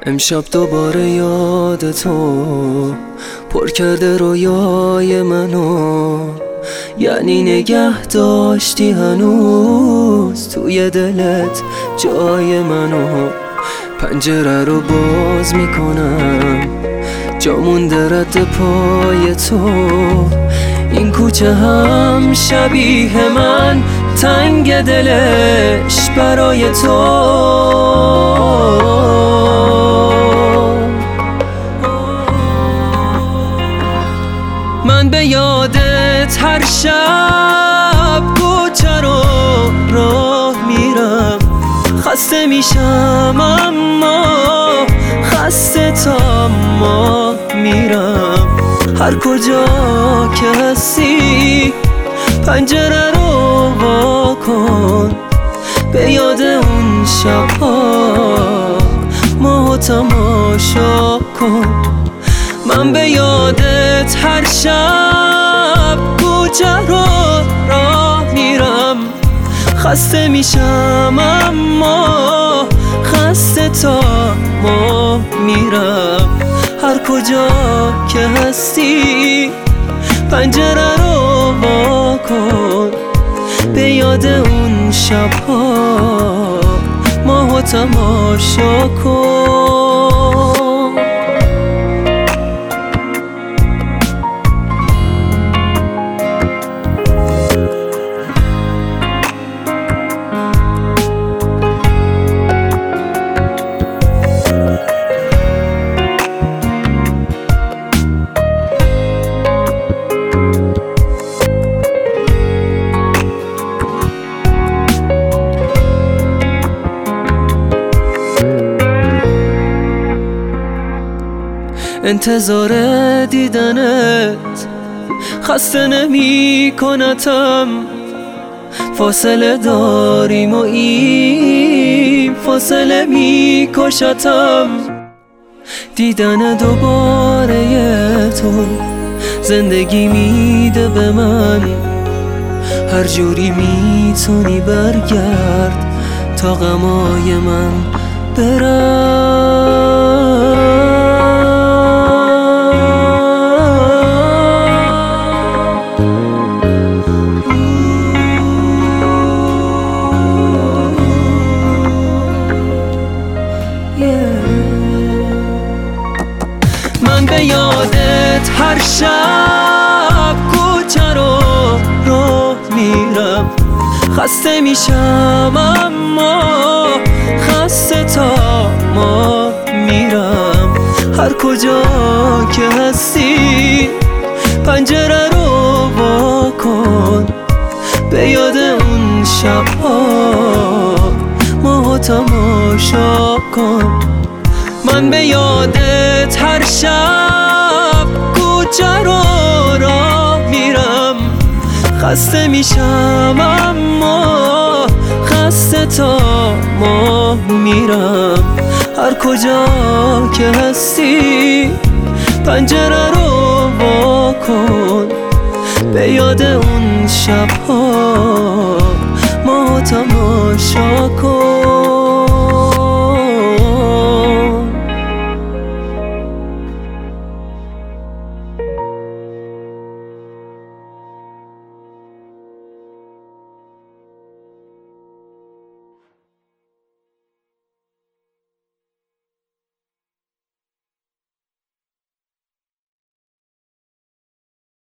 امشب دوباره یاد تو پر کرده رویای منو، یعنی نگه داشتی هنوز توی دلت جای منو. پنجره رو باز میکنم، جا مونده رد پای تو. این کوچه هم شبیه من، تنگ دلش برای تو. من به یادت هر شب کوچه رو راه میرم. خسته میشم اما خسته تا ما میرم. هر کجا که هستی پنجره رو وا کن، به یاد اون شبها ماهو تماشا کن. من به یادت هر شب کوچه رو راه میرم. خسته میشم اما خسته تا ما میرم. هر کجا که هستی پنجره رو وا کن، به یاد اون شبها ماهو تماشا کن. انتظار دیدنت خسته نمی کنتم. فاصله داریم و این فاصله می کشتم. دیدن دوباره تو زندگی میده به من. هر جوری میتونی برگرد تا غمای من برم. من به یادت هر شب کوچه رو راه میرم. خسته میشم اما خسته تا ما میرم. هر کجا که هستی پنجره رو وا کن، به یاد اون شبها ماهو تماشا کن. من به یادت هر شب کوچه رو راه میرم. خسته میشم اما خسته تا ما میرم. هر کجا که هستی پنجره رو وا کن، به یاد اون شبها ما تماشا کن.